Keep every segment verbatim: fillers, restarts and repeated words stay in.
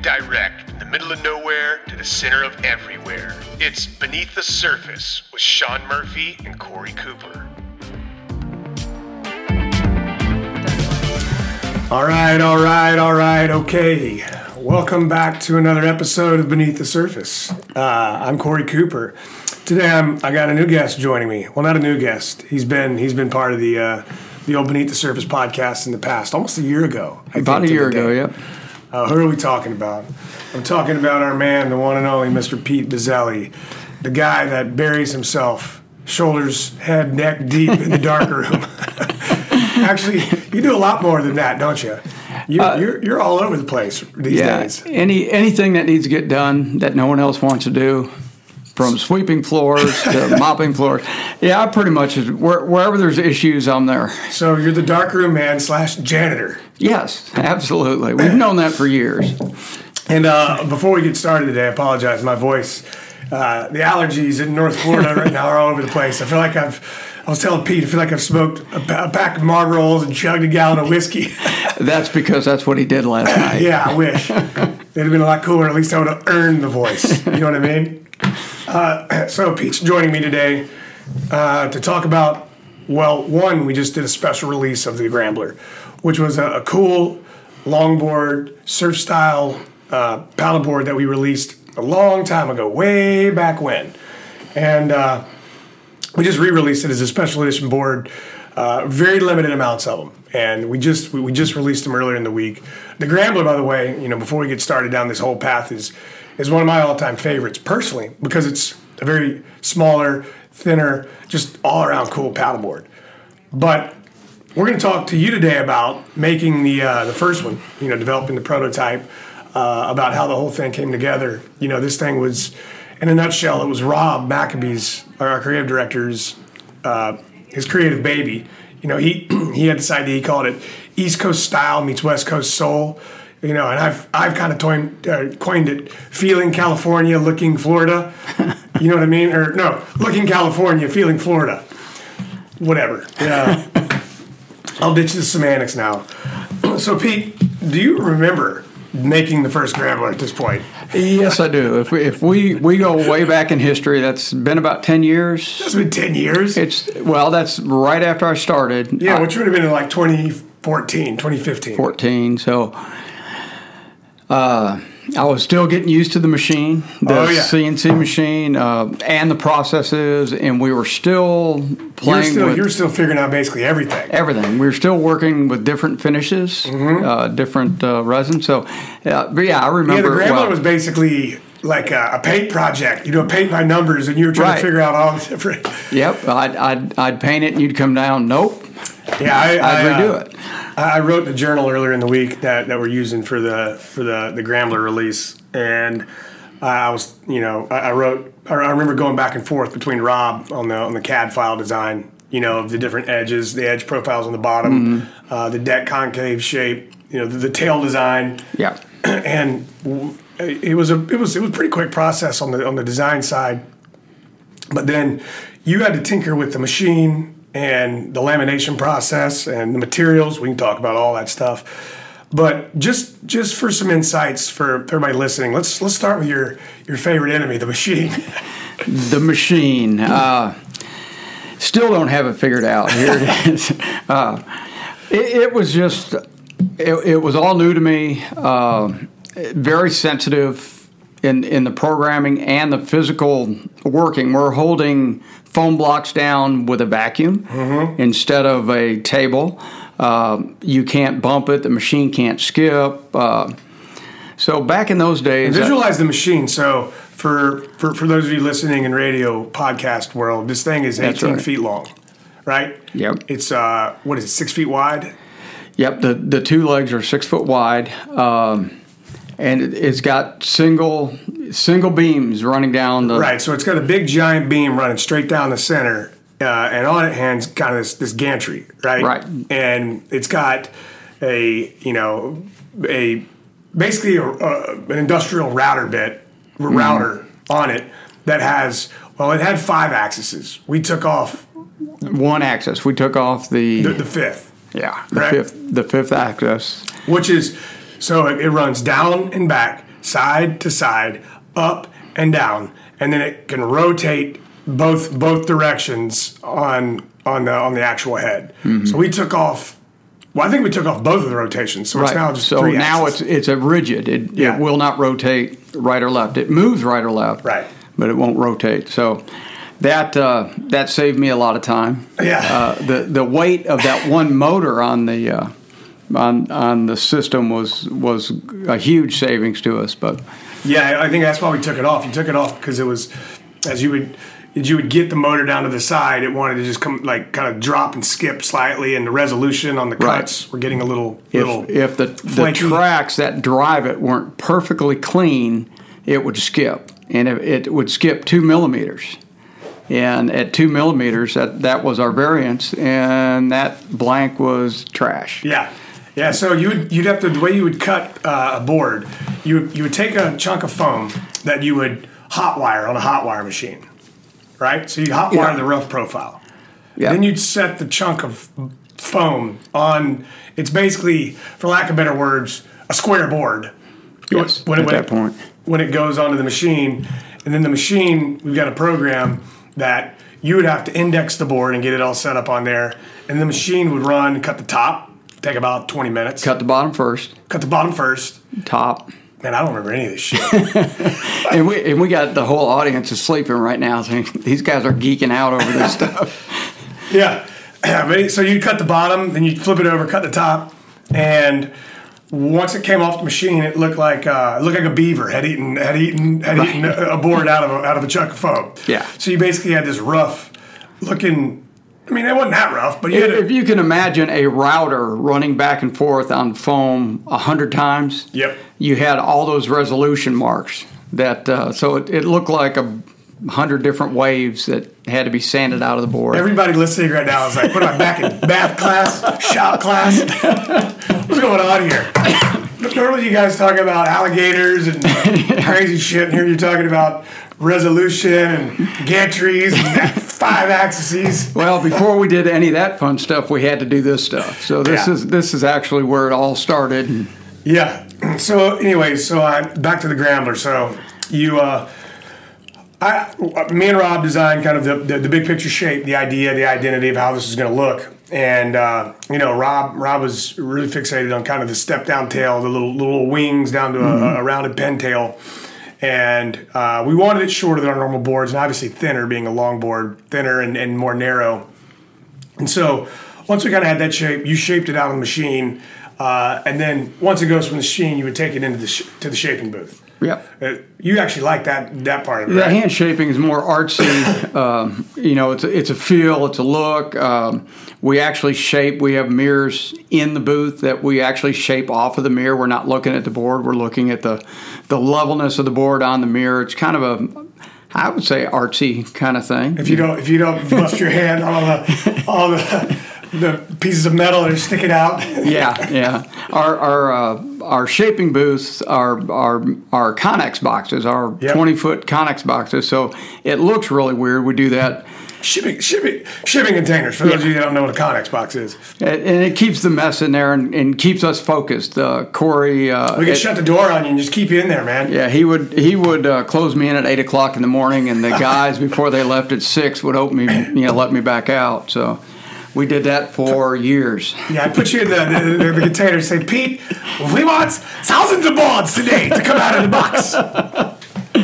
direct from the middle of nowhere to the center of everywhere. It's Beneath the Surface with Sean Murphy and Corey Cooper. All right, all right, all right, okay. Welcome back to another episode of Beneath the Surface. Uh, I'm Corey Cooper. Today I'm, I got a new guest joining me. Well, not a new guest. He's been he's been part of the uh, the old Beneath the Surface podcast in the past, almost a year ago. I About think, a year ago, yep. Uh, who are we talking about? I'm talking about our man, the one and only Mister Pete Bizzelli, the guy that buries himself, shoulders, head, neck deep in the dark room. Actually, you do a lot more than that, don't you? You uh, you're you're all over the place these yeah, days. Any anything that needs to get done that no one else wants to do, from sweeping floors to mopping floors. Yeah, I pretty much where, wherever there's issues, I'm there. So you're the darkroom man slash janitor. Yes, absolutely. We've known that for years. And uh, before we get started today, I apologize. My voice, uh, the allergies in North Florida right now are all over the place. I feel like I've. I was telling Pete, I feel like I've smoked a, a pack of Marlboros and chugged a gallon of whiskey. That's because that's what he did last night. Yeah, I wish. It'd have been a lot cooler. At least I would have earned the voice. You know what I mean? Uh, so Pete's joining me today uh, to talk about, well, one, we just did a special release of the Grambler, which was a, a cool longboard, surf-style uh, paddleboard that we released a long time ago, way back when. And uh, we just re-released it as a special edition board, uh, very limited amounts of them. And we just we, we just released them earlier in the week. The Grambler, by the way, you know, before we get started down this whole path, is is one of my all-time favorites personally because it's a very smaller, thinner, just all-around cool paddleboard. But we're going to talk to you today about making the uh, the first one, you know, developing the prototype, uh, about how the whole thing came together. You know, this thing was, in a nutshell, it was Rob Maccabee's, our creative director's, uh, his creative baby. You know, he he had this idea. He called it East Coast style meets West Coast soul. You know, and I've I've kind of coined, uh, coined it feeling California, looking Florida. You know what I mean? Or no, looking California, feeling Florida. Whatever. Yeah. I'll ditch the semantics now. So, Pete, do you remember making the first Grambler at this point? Yes, I do. If we if we, we go way back in history, that's been about ten years. That's been ten years? It's well, that's right after I started. Yeah, I, which would have been in like twenty fourteen, twenty fifteen. fourteen, so uh, I was still getting used to the machine, the oh, yeah. C N C machine, uh, and the processes, and we were still playing you're still, with... You're still figuring out basically everything. Everything. We were still working with different finishes, mm-hmm. uh, different uh, resins. So, uh, but yeah, I remember... Yeah, the Grambler well, was basically like a, a paint project. You know, paint by numbers, and you were trying right. to figure out all the different... Yep. I'd, I'd, I'd paint it, and you'd come down, nope. Yeah, I, I'd I, redo uh, it. I wrote the journal earlier in the week that, that we're using for the for the, the Grambler release, and I was, you know, I, I wrote. I remember going back and forth between Rob on the on the C A D file design, you know, of the different edges, the edge profiles on the bottom, mm-hmm. uh, the deck concave shape, you know, the, the tail design. Yeah, and it was a it was it was a pretty quick process on the on the design side, but then you had to tinker with the machine and the lamination process and the materials. We can talk about all that stuff. But just just for some insights for everybody listening, let's let's start with your, your favorite enemy, the machine. The machine. Uh, still don't have it figured out. Here it is. Uh, it, it was just, it, it was all new to me. Uh, very sensitive in, in the programming and the physical working. We're holding foam blocks down with a vacuum mm-hmm. instead of a table. Uh, you can't bump it. The machine can't skip. Uh, so back in those days... And visualize I, the machine. So for, for, for those of you listening in radio podcast world, this thing is eighteen right. feet long, right? Yep. It's, uh, what is it, six feet wide? Yep. The, the two legs are six foot wide. Um, and it, it's got single... single beams running down the... Right, so it's got a big giant beam running straight down the center, uh, and on it hangs kind of this, this gantry, right? Right. And it's got a, you know, a basically a, a, an industrial router bit, router mm-hmm. on it that has, well, it had five axes. We took off... One axis. We took off the... The, the fifth. Yeah, the right? fifth the fifth axis. Which is, so it, it runs down and back, side to side, up and down, and then it can rotate both both directions on on the on the actual head. Mm-hmm. So we took off. Well, I think we took off both of the rotations, so right. it's now just so three now axes. it's it's a rigid. It, yeah. it will not rotate right or left. It moves right or left, right, but it won't rotate. So that uh, that saved me a lot of time. Yeah, uh, the the weight of that one motor on the uh, on on the system was was a huge savings to us. But yeah, I think that's why we took it off. You took it off because it was as you would. As you would get the motor down to the side, it wanted to just come like kind of drop and skip slightly, and the resolution on the cuts right. were getting a little if, little. If the, the tracks that drive it weren't perfectly clean, it would skip, and it, it would skip two millimeters. And at two millimeters, that, that was our variance, and that blank was trash. Yeah, yeah. So you would you'd have to the way you would cut uh, a board, you would, you would take a chunk of foam that you would hot wire on a hot wire machine. Right? So you'd hot wire yeah. the rough profile. Yeah. Then you'd set the chunk of foam on, it's basically, for lack of better words, a square board. Yes, when, at when that it, point. When it goes onto the machine. And then the machine, we've got a program that you would have to index the board and get it all set up on there. And the machine would run, cut the top, take about twenty minutes. Cut the bottom first. Cut the bottom first. Top. Man, I don't remember any of this shit. and we and we got the whole audience is sleeping right now. So these guys are geeking out over this stuff. Yeah. So you cut the bottom, then you flip it over, cut the top, and once it came off the machine, it looked like uh, it looked like a beaver had eaten had eaten had right. eaten a board out of a, out of a chunk of foam. Yeah. So you basically had this rough looking. I mean, it wasn't that rough, but you if, had a, if you can imagine a router running back and forth on foam a hundred times, yep, you had all those resolution marks. That uh, so it, it looked like a hundred different waves that had to be sanded out of the board. Everybody listening right now is like, "What am I back in math class, shop class? What's going on here?" Normally, you guys talk about alligators and crazy shit, and here you're talking about resolution and gantries and five axes. Well, before we did any of that fun stuff, we had to do this stuff. So this yeah. is this is actually where it all started. Yeah. So, anyways, so I back to the Grambler. So you, uh, I, me and Rob designed kind of the, the the big picture shape, the idea, the identity of how this is going to look. And uh, you know, Rob Rob was really fixated on kind of the step down tail, the little little wings down to mm-hmm. a, a rounded pen tail. And uh, we wanted it shorter than our normal boards, and obviously thinner, being a long board, thinner and, and more narrow. And so once we kind of had that shape, you shaped it out on the machine, uh, and then once it goes from the machine, you would take it into the sh- to the shaping booth. Yep. Uh, you actually like that that part of it, The right? hand shaping is more artsy. um, you know, it's a, it's a feel, it's a look. Um, we actually shape. We have mirrors in the booth that we actually shape off of the mirror. We're not looking at the board. We're looking at the the levelness of the board on the mirror. It's kind of a, I would say, artsy kind of thing. If you don't if you don't bust your hand on all the all the the pieces of metal that are sticking out. yeah, yeah. Our our uh, our shaping booths are are our Connex boxes, our yep. twenty foot Connex boxes. So it looks really weird. We do that. Shipping, shipping, shipping containers. For those of you that don't know what a Connex box is, and it keeps the mess in there and, and keeps us focused. Uh, Corey, uh, we could it, shut the door on you and just keep you in there, man. Yeah, he would he would uh, close me in at eight o'clock in the morning, and the guys before they left at six would open me, you know, let me back out. So we did that for years. Yeah, I put you in the the, the, the container and say, Pete, we want thousands of boards today to come out of the box.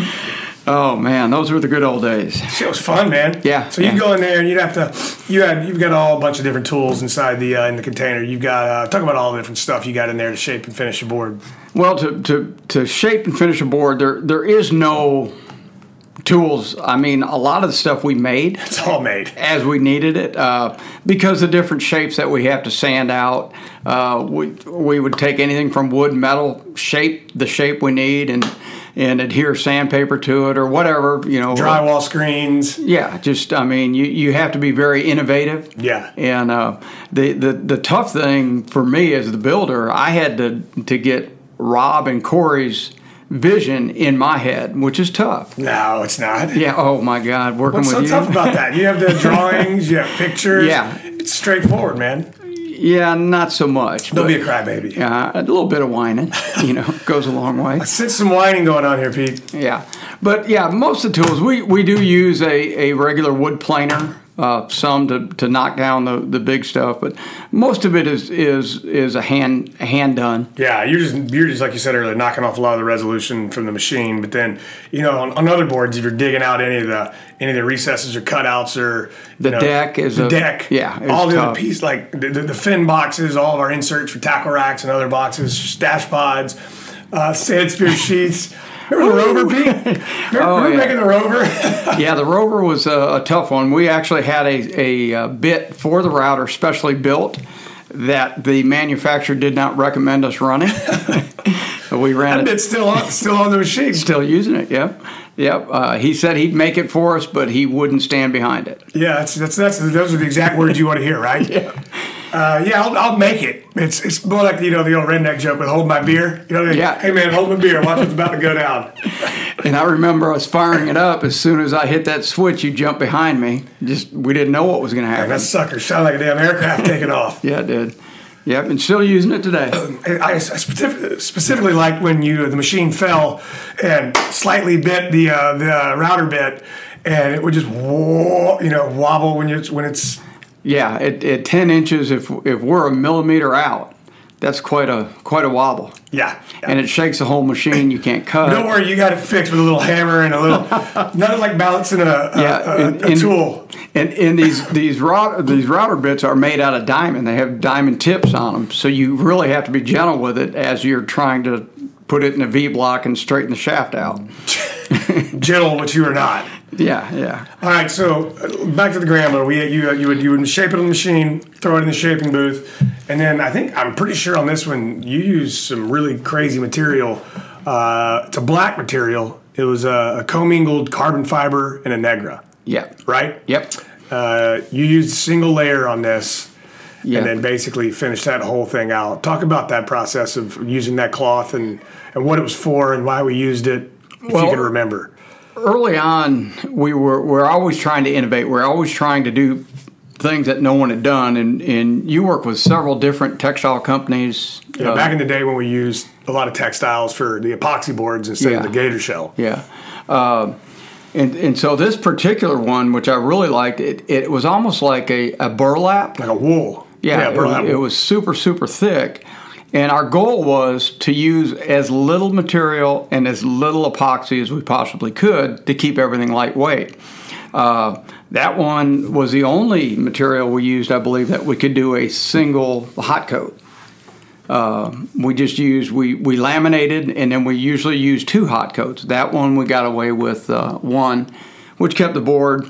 Oh man, those were the good old days. Shit was fun, man. Yeah. So you yeah. go in there and you'd have to, you had, you've got all a bunch of different tools inside the uh, in the container. You've got uh, talk about all the different stuff you got in there to shape and finish your board. Well, to to to shape and finish a board, there there is no tools. I mean, a lot of the stuff we made, it's all made as we needed it, uh, because of different shapes that we have to sand out. Uh, we we would take anything from wood, metal, shape the shape we need, and. and adhere sandpaper to it or whatever, you know. Drywall screens. Yeah, just, I mean, you, you have to be very innovative. Yeah. And uh, the, the, the tough thing for me as the builder, I had to, to get Rob and Corey's vision in my head, which is tough. No, it's not. Yeah, oh my God, working What's with so you. tough about that? You have the drawings, you have pictures. Yeah. It's straightforward, man. Yeah, not so much. Don't but, be a crybaby. Yeah, a little bit of whining, you know, goes a long way. I sense some whining going on here, Pete. Yeah, but yeah, most of the tools we, we do use a, a regular wood planer. Uh, some to, to knock down the, the big stuff, but most of it is is is a hand hand done. Yeah, you're just you're just like you said earlier, knocking off a lot of the resolution from the machine. But then, you know, on, on other boards, if you're digging out any of the any of the recesses or cutouts or the you know, deck is the a, deck, yeah, all the tough. other pieces like the, the, the fin boxes, all of our inserts for tackle racks and other boxes, stash pods, uh, sand spear sheets. Remember the Rover, Pete? Remember, Oh, remember yeah. making the Rover? Yeah, the Rover was a, a tough one. We actually had a, a, uh bit for the router specially built that the manufacturer did not recommend us running. We ran That it. bit's still on, still on the machine. Still using it, yep. Yep. Uh, he said he'd make it for us, but he wouldn't stand behind it. Yeah, that's, that's that's those are the exact words you want to hear, right? Yeah. Uh, yeah, I'll, I'll make it. It's it's more like you know the old redneck joke with hold my beer. You know, like, Yeah. hey man, hold my beer. Watch what's about to go down. And I remember us firing it up. As soon as I hit that switch, you jumped behind me. Just we didn't know what was going to And happen. that sucker sounded like a damn aircraft taking off. Yeah, it did. Yep, and still using it today. I, I specific, specifically liked when you the machine fell and slightly bit the uh, the uh, router bit, and it would just whoa, you know wobble when you when it's Yeah, at, at ten inches, if if we're a millimeter out, that's quite a quite a wobble. yeah. yeah. And it shakes the whole machine. You can't cut. Don't worry, you got it fixed with a little hammer and a little nothing like balancing a, a, Yeah, a, and- a and- tool. And, and these these router these router bits are made out of diamond. They have diamond tips on them, so you really have to be gentle with it as you're trying to put it in a V block and straighten the shaft out. Gentle, which you are not. Yeah, yeah. All right, so uh, back to the Grambler. We you you would you would shape it on the machine, throw it in the shaping booth, and then I think I'm pretty sure on this one you used some really crazy material. Uh, it's a black material. It was a, a commingled carbon fiber and a Negra, Yep. right? Yep. Uh, you used a single layer on this, Yeah. and then basically finished that whole thing out. Talk about that process of using that cloth and and what it was for and why we used it, if Well, you can remember. Early on, we were we're always trying to innovate. We're always trying to do things that no one had done. And, and you work with several different textile companies. Yeah, uh, back in the day when we used a lot of textiles for the epoxy boards instead Yeah. of the gator shell. Yeah. Uh, and, and so this particular one, which I really liked, it, it was almost like a, a burlap. Like a wool. Yeah, it, burlap was, it wool. was super, super thick. And our goal was to use as little material and as little epoxy as we possibly could to keep everything lightweight. Uh, that one was the only material we used, I believe, that we could do a single hot coat. Uh, we just used, we, we laminated, and then we usually use two hot coats. That one we got away with uh, one, which kept the board,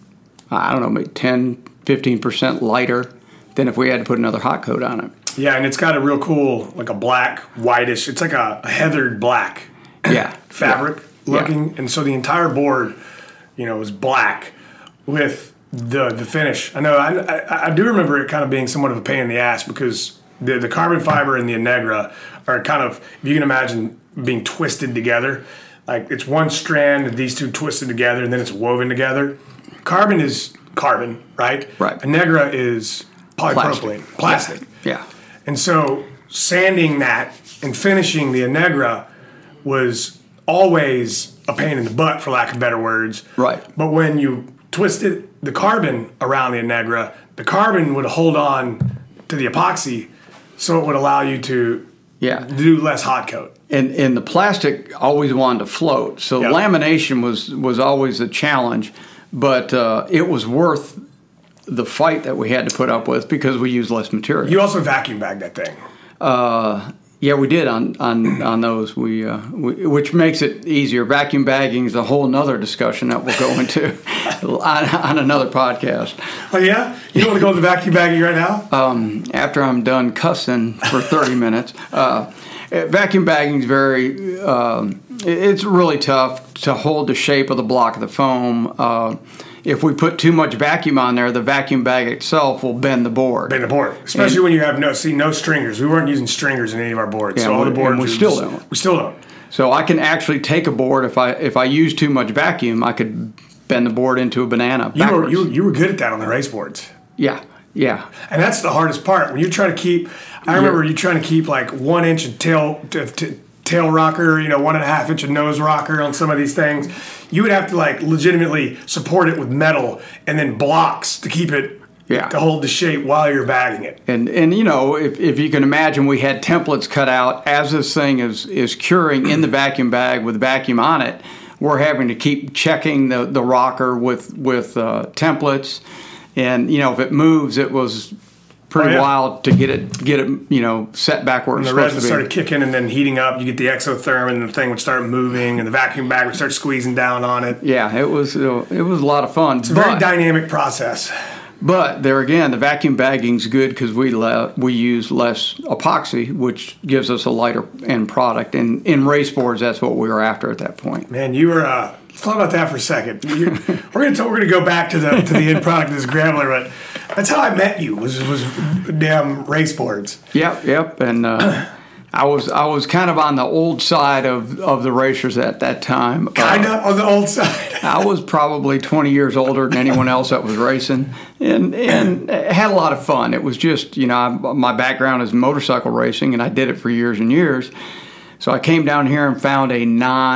I don't know, maybe ten, fifteen percent lighter than if we had to put another hot coat on it. Yeah, and it's got a real cool, like a black, whitish, it's like a, a heathered black Yeah. fabric Yeah. looking. And so the entire board, you know, is black with the the finish. I know, I, I, I do remember it kind of being somewhat of a pain in the ass because the, the carbon fiber and the Negra are kind of, if you can imagine, being twisted together. Like it's one strand of these two twisted together and then it's woven together. Carbon is carbon, right? Right. A Negra is polypropylene, plastic. Yeah. yeah. And so sanding that and finishing the Negra was always a pain in the butt, for lack of better words. Right. But when you twisted the carbon around the Negra, the carbon would hold on to the epoxy, so it would allow you to Yeah. do less hot coat. And, and the plastic always wanted to float. So Yep. lamination was, was always a challenge, but uh, it was worth the fight that we had to put up with because we used less material. You also vacuum bagged that thing. Uh, yeah, we did on on, on those. We, uh, we which makes it easier. Vacuum bagging is a whole nother discussion that we'll go into on, on another podcast. Oh yeah? You don't want to go to the vacuum bagging right now? Um, after I'm done cussing for thirty minutes, uh, vacuum bagging is very. Um, it's really tough to hold the shape of the block of the foam. Uh, if we put too much vacuum on there, the vacuum bag itself will bend the board. Bend the board, especially And- when you have no see no stringers. We weren't using stringers in any of our boards, Yeah, so all we- the boards and we are still just- don't. We still don't. So I can actually take a board if I if I use too much vacuum, I could bend the board into a banana. You were backwards. you, you were good at that on the race boards. Yeah, Yeah. And that's the hardest part. When you're trying to keep, I remember you trying to keep like one inch of tail, t- t- tail rocker, you know, one and a half inch of nose rocker on some of these things. You would have to like legitimately support it with metal and then blocks to keep it, yeah. to hold the shape while you're bagging it. And, and you know, if, if you can imagine, we had templates cut out as this thing is, is curing in the vacuum bag with vacuum on it. We're having to keep checking the, the rocker with, with uh, templates. And, you know, if it moves, it was pretty oh, yeah. wild to get it, get it, you know, set back where it's supposed to be. And the resin started kicking and then heating up. You get the exotherm and the thing would start moving and the vacuum bag would start squeezing down on it. Yeah, it was uh, it was a lot of fun. It's a very dynamic process. But there again, the vacuum bagging's good because we le- we use less epoxy, which gives us a lighter end product. And in race boards, that's what we were after at that point. Man, you were. Uh, let's talk about that for a second. You're, we're gonna talk, we're gonna go back to the to the end product of this Grambler, but that's how I met you. Was was damn race boards. Yep, yep, and. Uh, I was I was kind of on the old side of, of the racers at that time. Kind of uh, on the old side. I was probably twenty years older than anyone else that was racing, and and had a lot of fun. It was just, you know, I, my background is motorcycle racing, and I did it for years and years. So I came down here and found a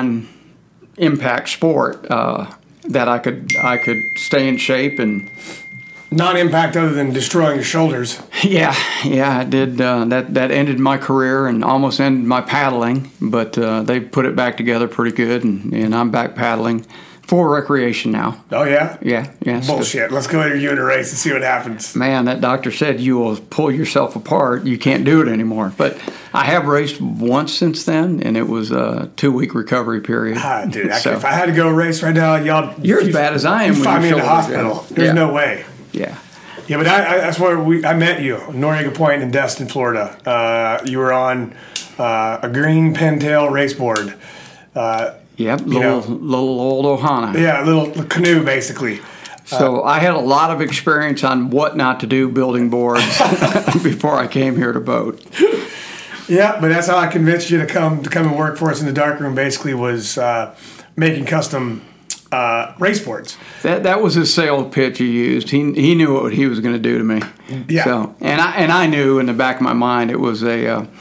non-impact sport uh, that I could I could stay in shape and. Non-impact other than destroying your shoulders. Yeah, yeah, I did. Uh, that that ended my career and almost ended my paddling, but uh, they put it back together pretty good, and, and I'm back paddling for recreation now. Oh, yeah? Yeah, yeah. Bullshit. Let's go into you in a race and see what happens. Man, that doctor said you will pull yourself apart. You can't do it anymore. But I have raced once since then, and it was a two-week recovery period. Ah, dude, so, if I had to go race right now, y'all... You're as bad as I am. You find me in the hospital. There's yeah. no way. Yeah. Yeah, but I, I, that's where we I met you, Noriega Point in Destin, Florida. Uh, you were on uh, a green pintail race board. Uh, yep, little, know, little old Ohana. Yeah, a little canoe, basically. So uh, I had a lot of experience on what not to do building boards before I came here to boat. Yeah, but that's how I convinced you to come to come and work for us in the darkroom. Basically, was uh, making custom uh, race boards. That that was his sales pitch he used. He he knew what he was going to do to me. Yeah. So and I and I knew in the back of my mind it was a uh,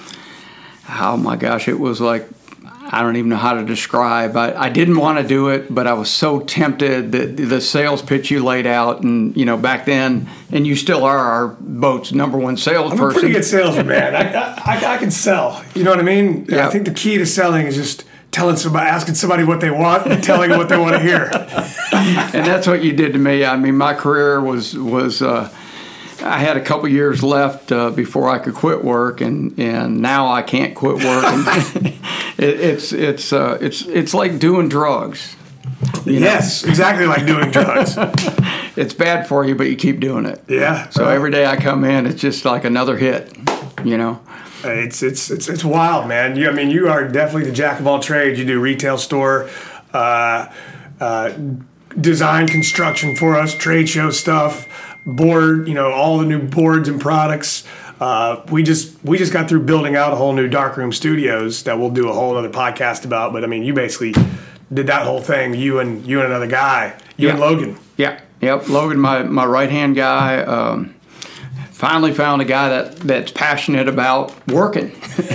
oh my gosh, it was like I don't even know how to describe. I, I didn't want to do it, but I was so tempted that the sales pitch you laid out, and you know back then, and you still are our boat's number one salesperson. I'm a pretty good salesman, man. I, I I can sell. You know what I mean? Yep. I think the key to selling is just telling somebody, asking somebody what they want, and telling them what they want to hear. And that's what you did to me. I mean, my career was was. Uh, I had a couple years left uh, before I could quit work, and, and now I can't quit work. And it, it's it's uh, it's it's like doing drugs. Yes, know? Exactly like doing drugs. It's bad for you, but you keep doing it. Yeah. So right. Every day I come in, it's just like another hit. You know. It's it's it's it's wild, man. You I mean, you are definitely the jack of all trades. You do retail store, uh, uh, design, construction for us, trade show stuff. Board, you know, all the new boards and products. Uh, we just we just got through building out a whole new darkroom studios that we'll do a whole other podcast about. But I mean, you basically did that whole thing. You and you and another guy. You yeah. and Logan. Yeah. Yep. Logan, my my right hand guy. Um, finally found a guy that that's passionate about working.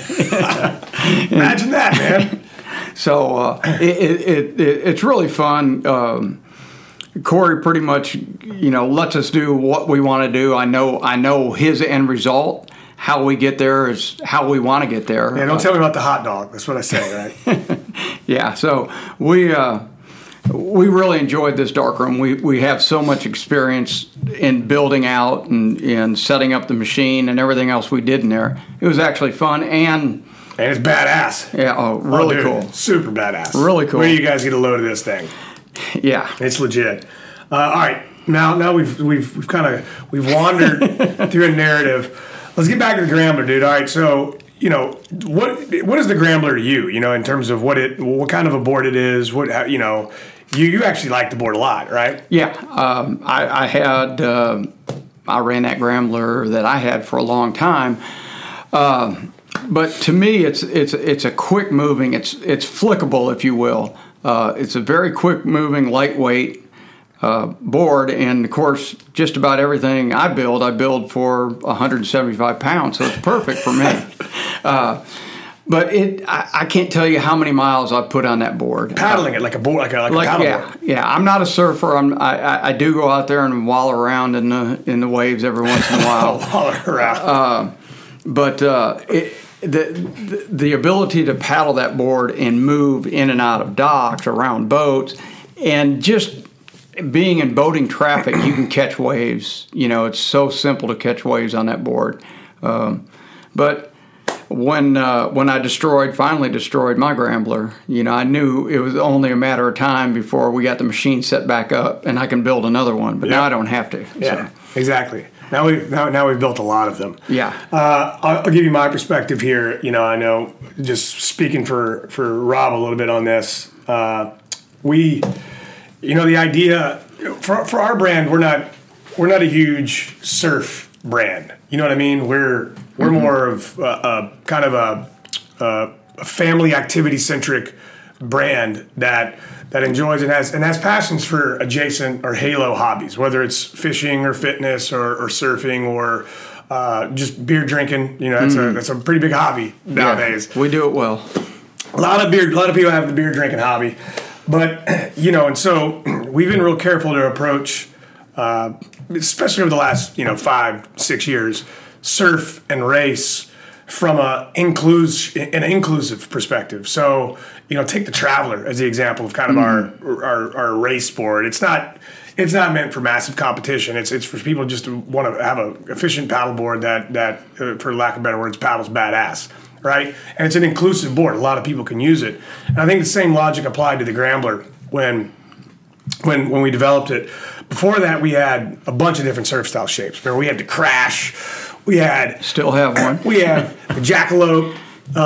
Imagine that, man. So uh, it, it, it it's really fun. Um, Corey pretty much, you know, lets us do what we want to do. I know, I know his end result. How we get there is how we want to get there. Yeah, don't uh, tell me about the hot dog. That's what I say, right? Yeah. So we uh, we really enjoyed this darkroom. We we have so much experience in building out and, and setting up the machine and everything else we did in there. It was actually fun and. And it's badass. Yeah. Oh, really oh, dude, cool. Super badass. Really cool. Where do you guys get a load of this thing? Yeah, it's legit. Uh, all right, now now we've we've we've kind of we've wandered through a narrative. Let's get back to the Grambler, dude. All right, so you know what what is the Grambler to you? You know, in terms of what it what kind of a board it is. What how, you know, you you actually like the board a lot, right? Yeah, um, I, I had uh, I ran that Grambler that I had for a long time. Um, but to me, it's it's it's a quick moving. It's it's flickable, if you will. Uh, it's a very quick moving, lightweight, uh, board, and of course, just about everything I build, I build for one hundred seventy-five pounds, so it's perfect for me. uh, But it, I, I can't tell you how many miles I put on that board. Paddling it like a board, like a like, like a paddle yeah, board. yeah. I'm not a surfer. I'm, I, I I do go out there and wallow around in the in the waves every once in a while. Wallow around. Uh, but uh, it, the, the the ability to paddle that board and move in and out of docks, around boats, and just being in boating traffic, you can catch waves. You know, it's so simple to catch waves on that board. Um, but When uh, when I destroyed, finally destroyed my Grambler, you know, I knew it was only a matter of time before we got the machine set back up and I can build another one. But yep. now I don't have to. Yeah, so. exactly. Now we now now we've built a lot of them. Yeah. Uh, I'll, I'll give you my perspective here. You know, I know just speaking for for Rob a little bit on this. Uh, we, you know, the idea for for our brand, we're not we're not a huge surf brand. You know what I mean? We're we're mm-hmm. more of a, a kind of a, a, a family activity centric brand that that enjoys and has and has passions for adjacent or halo hobbies, whether it's fishing or fitness or, or surfing or uh, just beer drinking. You know, that's mm. a that's a pretty big hobby nowadays. Yeah, we do it well. A lot of beer, a lot of people have the beer drinking hobby, but you know, and so we've been real careful to approach. Uh, especially over the last, you know, five, six years, surf and race from a inclus- an inclusive perspective. So, you know, take the Traveler as the example of kind of mm-hmm. our, our our race sport. It's not it's not meant for massive competition. It's it's for people just to want to have an efficient paddleboard that that, uh, for lack of better words, paddles badass, right? And it's an inclusive board. A lot of people can use it. And I think the same logic applied to the Grambler when when when we developed it. Before that, we had a bunch of different surf style shapes. Remember, we had the Crash, we had still have one. We had the Jackalope.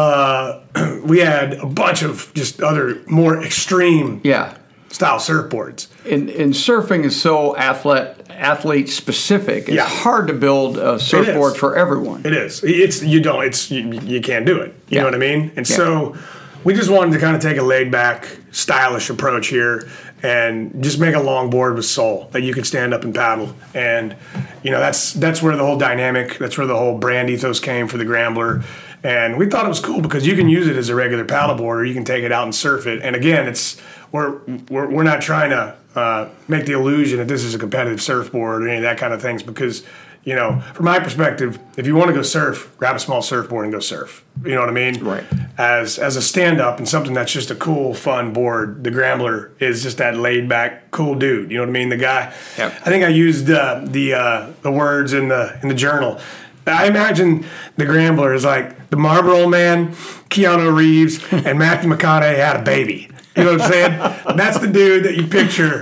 Uh, we had a bunch of just other more extreme yeah. style surfboards. And, and surfing is so athlete athlete specific. It's yeah. hard to build a surfboard for everyone. It is. It's you don't. It's you, you can't do it. You yeah. know what I mean? And yeah. so we just wanted to kind of take a laid back, stylish approach here. And just make a long board with soul that you can stand up and paddle. And, you know, that's that's where the whole dynamic, that's where the whole brand ethos came for the Grambler. And we thought it was cool because you can use it as a regular paddleboard or you can take it out and surf it. And again, it's we're we're, we're not trying to uh, make the illusion that this is a competitive surfboard or any of that kind of things because, you know, from my perspective, if you want to go surf, grab a small surfboard and go surf. You know what I mean? Right. As as a stand-up and something that's just a cool, fun board, the Grambler is just that laid-back, cool dude. You know what I mean? The guy. Yep. I think I used uh, the uh, the words in the in the journal. I imagine the Grambler is like the Marlboro Man, Keanu Reeves, and Matthew McConaughey had a baby. You know what I'm saying? That's the dude that you picture.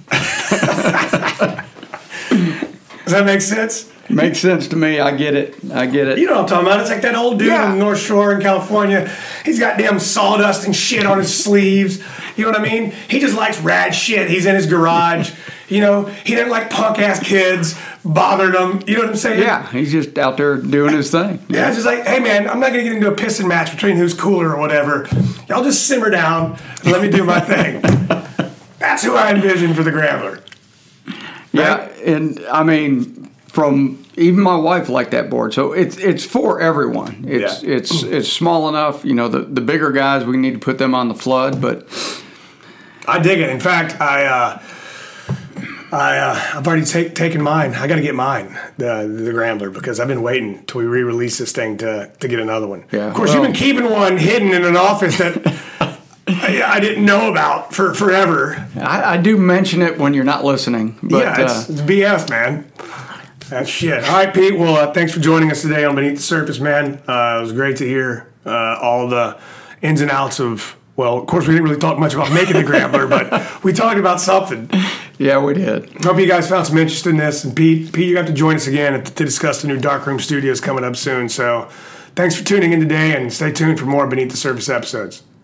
Does that make sense? Makes sense to me. I get it. I get it. You know what I'm talking about. It's like that old dude yeah. in the North Shore in California. He's got damn sawdust and shit on his sleeves. You know what I mean? He just likes rad shit. He's in his garage. You know, he doesn't like punk-ass kids bothering him. You know what I'm saying? Yeah, he's just out there doing his thing. Yeah, it's just like, hey, man, I'm not going to get into a pissing match between who's cooler or whatever. Y'all just simmer down and let me do my thing. That's who I envision for the Grambler. Yeah, right? And I mean, from even my wife liked that board, so it's it's for everyone. It's yeah. it's it's small enough. You know, the the bigger guys, we need to put them on the flood, but I dig it. In fact, I uh, I uh, I've already take, taken mine. I got to get mine, the the Grambler, because I've been waiting till we re-release this thing to to get another one. Yeah, of course, well, you've been keeping one hidden in an office that. I, I didn't know about for forever. I, I do mention it when you're not listening. But, yeah, it's, uh, it's B S, man. That's shit. All right, Pete. Well, uh, thanks for joining us today on Beneath the Surface, man. Uh, it was great to hear uh, all the ins and outs of, well, of course, we didn't really talk much about making the Grambler, but we talked about something. Yeah, we did. Hope you guys found some interest in this. And, Pete, Pete, you have to join us again to discuss the new Darkroom Studios coming up soon. So thanks for tuning in today, and stay tuned for more Beneath the Surface episodes.